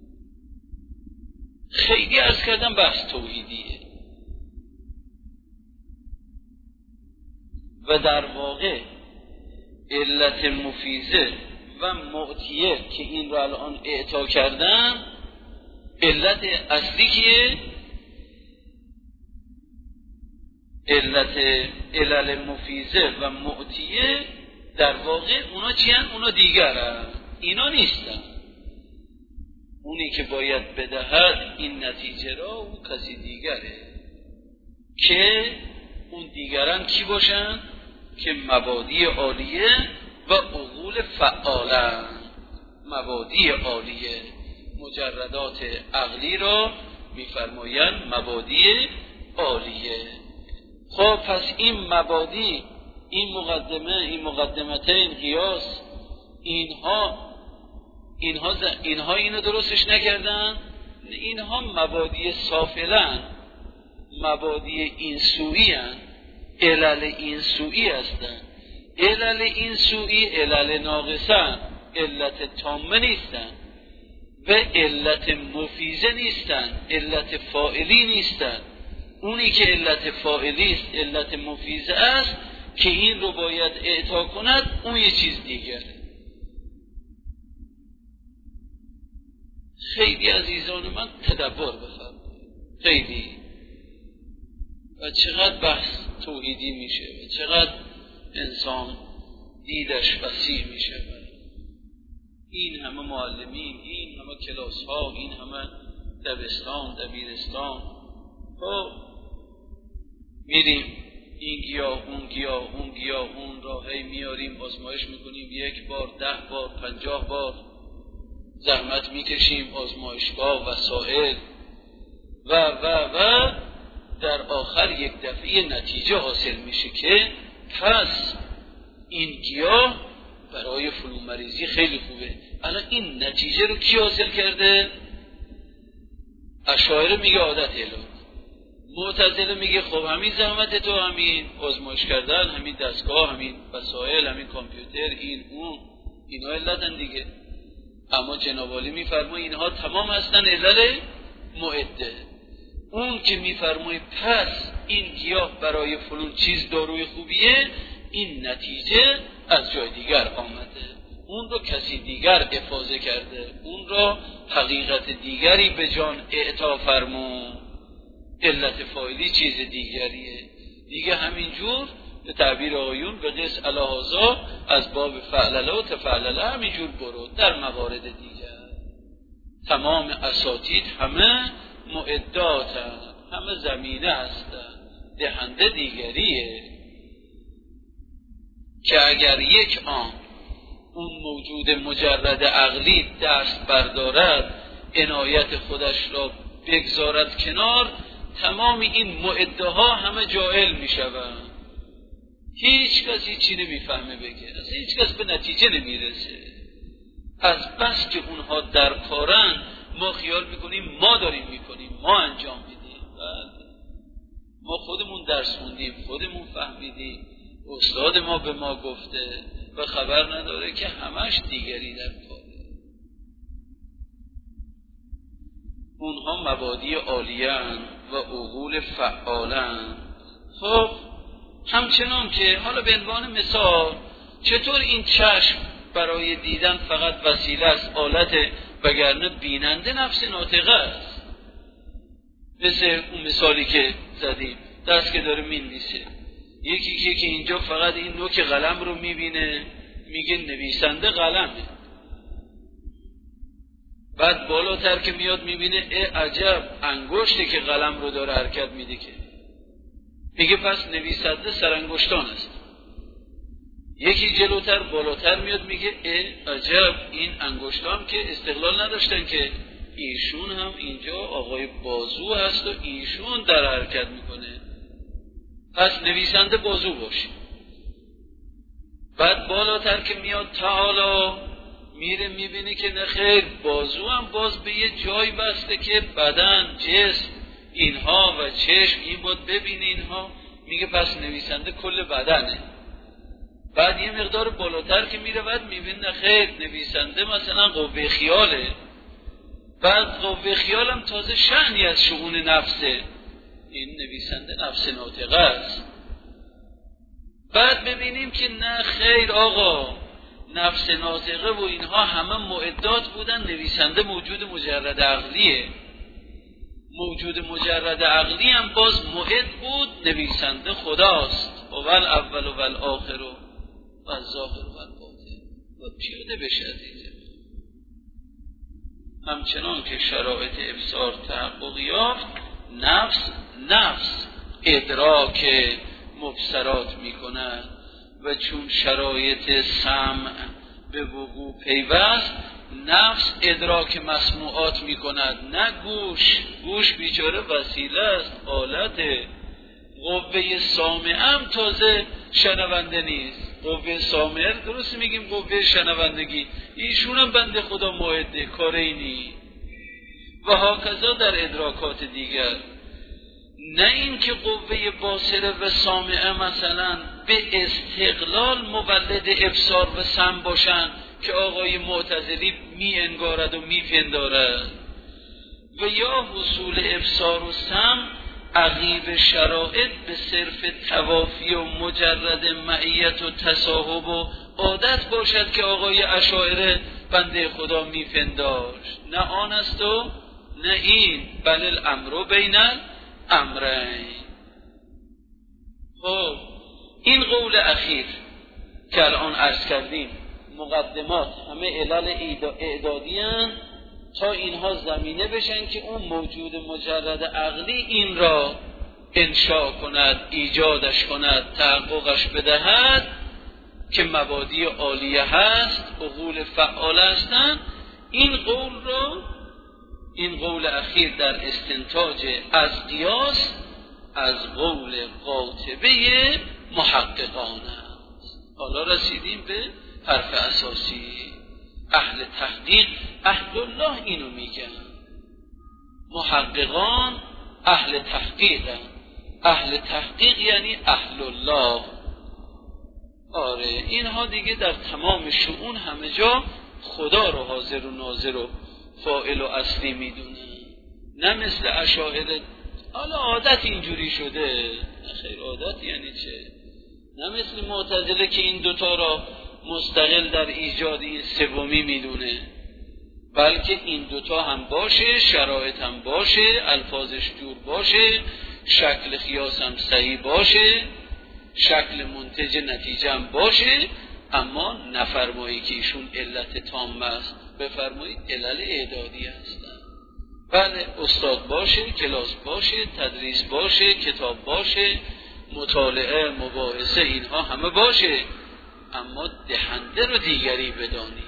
خیلی عرض کردم بحث توحیدیه و در واقع علت مفیزه و معطیه که این رو الان اعطا کردن، علت اصلی که علت علل مفیزه و معطیه در واقع اونا چی هن؟ اونا دیگر هن. اینا نیستن. اونی که باید بدهد این نتیجه را اون کسی دیگره، که اون دیگران کی باشن؟ که مبادی عالیه و عقول فعالن. مبادی عالیه، مجردات عقلی را میفرمایند مبادی عالیه. خب پس این مبادی، این مقدمه، این مقدمتین قیاس، اینها اینها اینها اینو درستش نکردن. اینها مبادی سافلن، مبادی این سویی هن، علل این سویی هستن. علل این سویی علل ناقصن، علت تامه نیستن و علت مفیزه نیستن، علت فاعلی نیستن. اونی که علت فاعلی است، علت مفیزه است که این رو باید اعطا کند، اون یه چیز دیگره. خیلی عزیزان من تدبر بفرمایید، خیلی. و چقدر بحث توحیدی میشه و چقدر انسان دیدش وسیع میشه. این همه معلمین، این همه کلاس ها، این همه دبستان، دبیرستان، خب میریم این گیاه اون گیاه اون گیاه اون راهی میاریم، آزمایش میکنیم، یک بار، ده بار، پنجاه بار زحمت میکشیم، آزمایشگاه، وسائل و و و در آخر یک دفعه نتیجه حاصل میشه که پس این گیاه برای فلو مریضی خیلی خوبه. الان این نتیجه رو کی حاصل کرده؟ اشاعره میگه عادت الهی، معتزله میگه خب همین زحمت تو، همین آزمایش کردن، همین دستگاه، همین وسایل، همین کامپیوتر، این اون، اینا علتن دیگه. اما جناب عالی میفرمایه اینها تمام هستن علل معده. اون که میفرمایه پس این گیاه برای فلان چیز داروی خوبیه، این نتیجه از جای دیگر آمده، اون رو کسی دیگر افاضه کرده، اون رو حقیقت دیگری به جان اعطا فرمون، علت فاعلی چیز دیگریه دیگه. همینجور به تعبیر آیون به قص الهازا از باب فعلله و تفعلله همینجور برو. در موارد دیگر تمام اساتید همه معداتن، همه زمینه هستن، دهنده دیگریه که اگر یک آن اون موجود مجرد عقلی دست بردارد، عنایت خودش را بگذارد کنار، تمام این معده ها همه جاهل می شوند. هیچ کس هیچی نمیفهمه بگه، از هیچ کس به نتیجه نمیرسه. از بس که اونها در کارن ما خیال میکنیم ما داریم میکنیم، ما انجام میدیم. ما خودمون درس خوندیم، خودمون فهمیدیم، استاد ما به ما گفته و خبر نداره که همش دیگری در کاره. اونها مبادی عالیان و عقول فعالن. خب همچنان که حالا به عنوان مثال چطور این چشم برای دیدن فقط وسیله است، آلت، وگرنه بیننده نفس ناطقه است. مثل اون مثالی که زدیم، دست که داره می‌نویسه، یکی که که اینجا فقط این نوک قلم رو میبینه میگه نویسنده قلمه، بعد بالاتر که میاد میبینه ای عجب انگشته که قلم رو داره حرکت میده، که میگه پس نویسنده سرانگشتان است. یکی جلوتر بالاتر میاد میگه ای عجب این انگشتان که استقلال نداشتن، که ایشون هم اینجا آقای بازو هست و ایشون در حرکت میکنه، پس نویسنده بازو باشه. بعد بالاتر که میاد تعالی میره میبینه که نخیر، بازو هم باز به یه جای بسته که بدن، جسم اینها و چشم این بود ببینه اینها، میگه پس نویسنده کل بدنه. بعد یه مقدار بالاتر که میره بعد میبینه نخیر، نویسنده مثلا قوه خیاله، بعد قوه خیال هم تازه شأنی از شؤون نفسه، این نویسنده نفس ناطقه است. بعد ببینیم که نه خیر آقا، نفس ناطقه و اینها همه معدات بودن، نویسنده موجود مجرد عقلیه. موجود مجرد عقلی هم باز معد بود، نویسنده خداست. و ول اول و ول آخر و ول ظاهر و ول باطن. و پیاده بشه عزیزه. همچنان که شرایط ابصار تحقق یافت، نفس نفس ادراک مبصرات می کند و چون شرایط سمع به وقوع پیوست، نفس ادراک مسموعات می کند، نه گوش. گوش بیچاره وسیله است، آلت. قوه سامعه هم تازه شنونده نیست. قوه سامعه درست میگیم قوه شنوندگی، ایشون هم بنده خدا موعده، کاری نیست. و هاکذا در ادراکات دیگر. نه اینکه قوه باصره و سامعه مثلا به استقلال مولد ابصار و سمع باشن که آقای معتزلی می انگارد و می پندارد، و یا حصول ابصار و سمع عقیب شرایط به صرف توافی و مجرد معیت و تصاحب و عادت باشد که آقای اشاعره بنده خدا میپنداشت، نه آن است و نه این، بل الامر بین الامرین. خب این قول اخیر که الان عرض کردیم مقدمات همه علل اعدادی هستند تا اینها زمینه بشن که اون موجود مجرد عقلی این را انشاء کند، ایجادش کند، تحققش بدهد که مبادی عالیه هست، عقول فعال هستند. این قول رو، این قول اخیر در استنتاج از قیاس از قول قاطبه محققان است. حالا رسیدیم به حرف اساسی. اهل تحقیق، اهل الله اینو میگن، محققان اهل تحقیقن. اهل تحقیق یعنی اهل الله. آره اینها دیگه در تمام شؤون همه جا خدا رو حاضر و ناظر و فاعل و اصلی میدونه، نه مثل اشاعره. حالا عادت اینجوری شده، خیر عادت یعنی چه؟ نه مثل معتزله که این دوتا را مستقل در ایجاد این سومی میدونه، بلکه این دوتا هم باشه، شرایط هم باشه، الفاظش جور باشه، شکل قیاس هم صحیح باشه، شکل منتج نتیجه هم باشه، اما نفرمایی که ایشون علت تام است، بفرمایید علل اعدادی هستن. بله استاد باشه، کلاس باشه، تدریس باشه، کتاب باشه، مطالعه، مباحثه، اینها همه باشه، اما دهنده رو دیگری بدانی.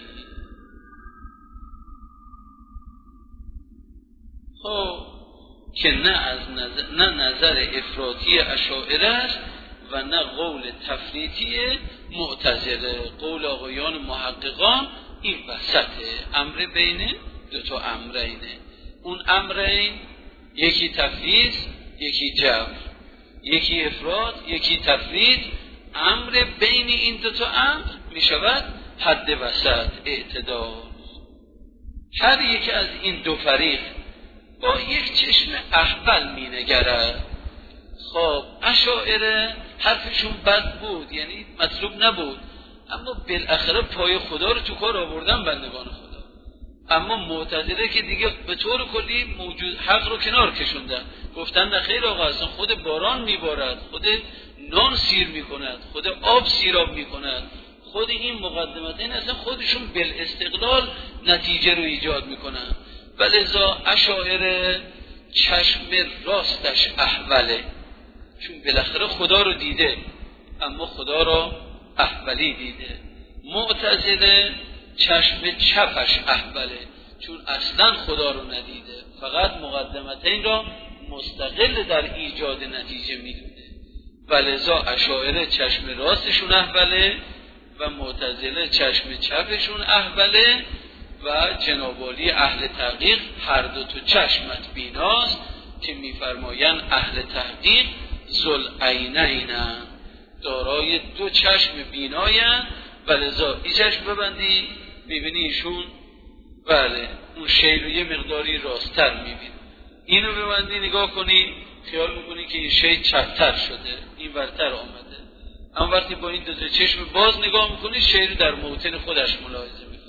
خب که نه از نظر، نه نظر افراطی اشاعره است و نه قول تفریطی معتزله. قول آقایان محققان این وسطه، امر بین دو تا امرینه. اون امرین یکی تفریط، یکی جبر، یکی افراط، یکی تفریط. امر بین این دو تا امر می شود حد وسط، اعتدال. هر یکی از این دو فریق با یک چشم احول می نگرد. خب اشاعره حرفشون بد بود، یعنی مطلوب نبود، اما بالاخره پای خدا رو تو کار آوردن بندگان خدا. اما معتزله که دیگه به طور کلی موجود حق رو کنار کشوندن، گفتن نه خیر آقا، اصلا خود باران میبارد، خود نان سیر میکند، خود آب سیراب میکند، خود این مقدمات این اصلا خودشون بالاستقلال نتیجه رو ایجاد میکنن. ولذا اشاعره چشم راستش احوله، چون بالاخره خدا رو دیده اما خدا رو احولی دیده. معتزله چشم چپش احوله، چون اصلا خدا رو ندیده، فقط مقدمتین را مستقل در ایجاد نتیجه میدونه. ولذا اشاعره چشم راستشون احوله و معتزله چشم چپشون احوله و جناب عالی اهل تحقیق هر دو تو چشمت بیناست که میفرمایند اهل تحقیق ذوالعینین، دارای دو چشم بینایند. ولذا این چشم ببندی میبینی ایشون بله اون شی رو یه مقداری راست‌تر میبینی، اینو ببندی نگاه کنی خیال میکنی که این شی چپتر شده، این ورتر آمده. اما وقتی با این دو تا چشم باز نگاه میکنی شی رو در موطن خودش ملاحظه میفرمایی.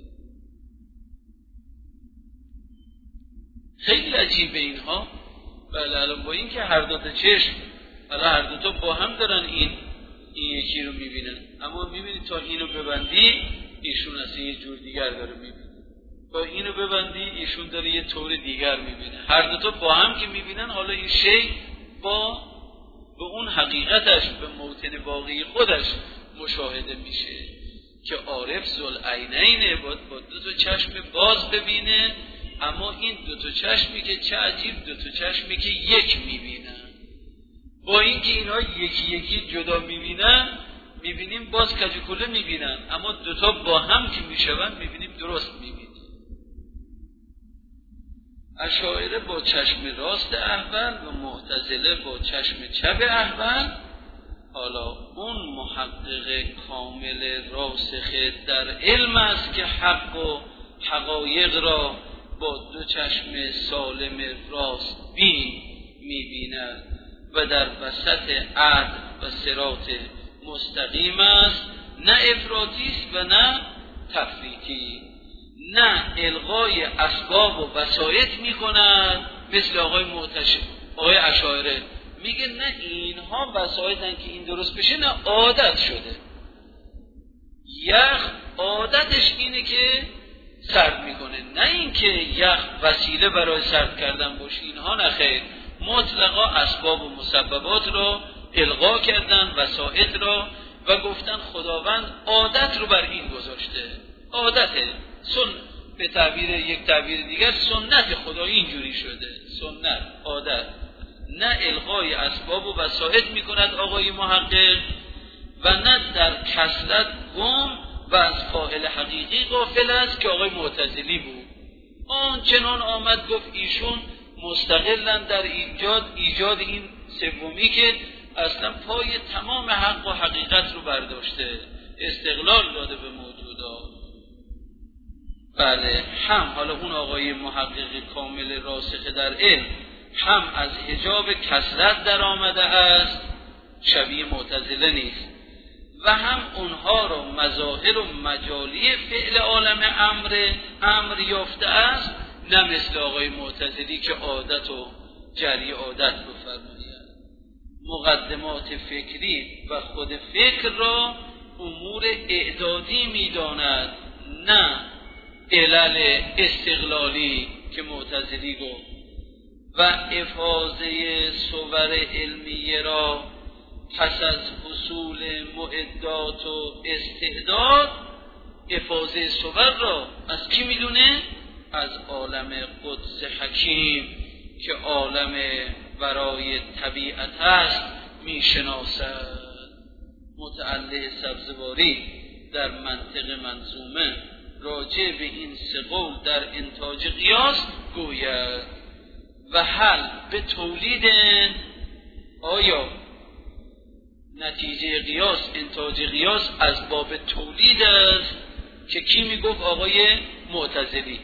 خیلی عجیبه اینها. بله الان با این که هر دو تا چشم حالا هر دو تا با هم دارن این این یکی رو میبینن، اما میبینی تا اینو ببندی ایشون اصلا یه جور دیگر داره میبینه، با اینو ببندی ایشون داره یه طور دیگر میبینه. هر دو تا با هم که میبینن حالا این شی با به اون حقیقتش به موطن واقعی خودش مشاهده میشه که عارف ذوالعینین با دو تا چشم باز ببینه. اما این دو تا چشمی که چه عجیب، دو تا چشمی که یک میبینن، با اینکه اینها یکی یکی جدا میبینن میبینیم باز کجکله میبینن، اما دوتا با هم که میشون میبینیم درست میبینیم. اشاعره با چشم راست احول و معتزله با چشم چپ احول. حالا اون محقق کامل راسخ در علم است که حق و حقایق را با دو چشم سالم راست بین میبیند و در وسط عدل و صراط مستقیم است، نه افراطی است و نه تفریطی. نه الغای اسباب و وسایط میکنن مثل آقای معتشم آقای اشاعره میگه نه اینها وسایطن که این درست بشه، نه عادت شده. یخ عادتش اینه که سرد میکنه، نه اینکه یخ وسیله برای سرد کردن باشه. اینها نه خیر، مطلقا اسباب و مسببات رو الغا کردن، وسایط رو، و گفتن خداوند عادت رو بر این گذاشته. عادته، سن به تعبیر یک تعبیر دیگر سنت خدا اینجوری شده، سنت، عادت. نه الغای اسباب و وسایط میکند آقای محقق و نه در کسرت گم و از فاعل حقیقی غافل است که آقای معتزلی بود. آن چنان آمد گفت ایشون مستقلن در ایجاد ایجاد این سومی که اصلا پای تمام حق و حقیقت رو برداشته، استقلال داده به موجودات. بله، هم حالا اون آقای محقق کامل راسخ در علم هم از حجاب کثرت در آمده است، شبیه معتزله نیست، و هم اونها رو مظاهر و مجالی فعل عالم امر امر یافته است، نه مثل آقای معتزلی که عادت و جری عادت رو فرمودند. مقدمات فکری و خود فکر را امور اعدادی می‌داند، نه علل استقلالی که معتزلی گفت. و افاضه صور علمیه را پس از حصول معدات و استعداد، افاضه صور را از کی میدونه؟ از عالم قدس حکیم که عالم برای طبیعت است میشناسد. متعلق سبزواری در منطق منظومه راجع به این سه قول در انتاج قیاس گوید و حل به تولید، آیا نتیجه قیاس، انتاج قیاس از باب تولید است که کی میگفت؟ آقای معتزلی.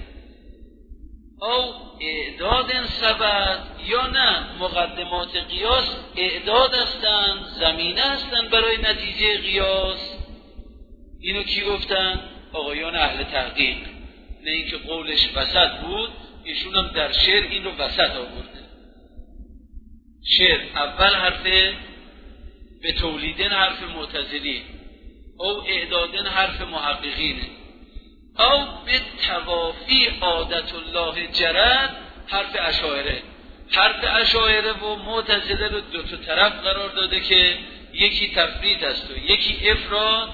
او اعداد سبب، یا نه مقدمات قیاس اعداد هستند، زمینه هستند برای نتیجه قیاس. اینو کی گفتن؟ آقایان اهل تحقیق. نه اینکه قولش وسط بود، ایشون هم در شعر این رو وسط آورده. شعر اول حرف به تولیدن حرف معتزلی، او اعدادن حرف محققینه، او به توافی عادت الله جرد حرف اشاعره. حرف اشاعره و معتزله رو دو تا طرف قرار داده که یکی تفرید است و یکی افراد.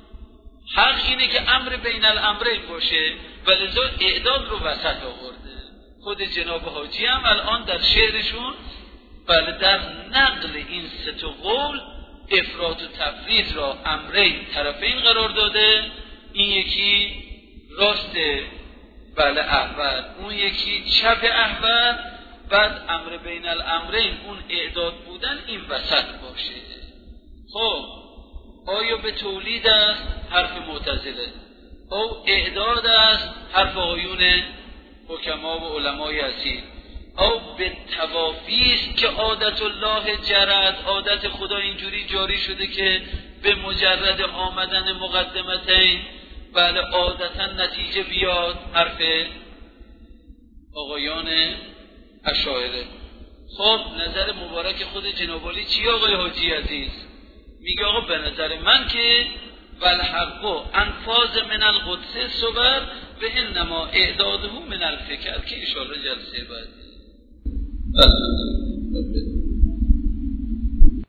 حق اینه که امر بین الامرین باشه، ولذا اعداد رو وسط آورده. خود جناب حاجی هم الان در شعرشون بله در نقل این سه تا قول افراد و تفرید را امرین طرفین قرار داده. این یکی راست بله احول، اون یکی چپ احول، بعد امر بین الامرین اون اعداد بودن این وسط باشه. خب آیا به تولید است؟ حرف معتزله. او اعداد است؟ حرف آقایون حکما و علمای اصیل. او به توافی است که عادت الله جرد، عادت خدا اینجوری جاری شده که به مجرد آمدن مقدمتین بله عادتا نتیجه بیاد، حرف آقایان اشاعره. خب نظر مبارک خود جناب عالی چی آقای حاجی عزیز؟ میگه آقا به نظر من که والحق انفاذ من القدس صبر و انما اعداده من الفکر، که اشاره جلسه بعد.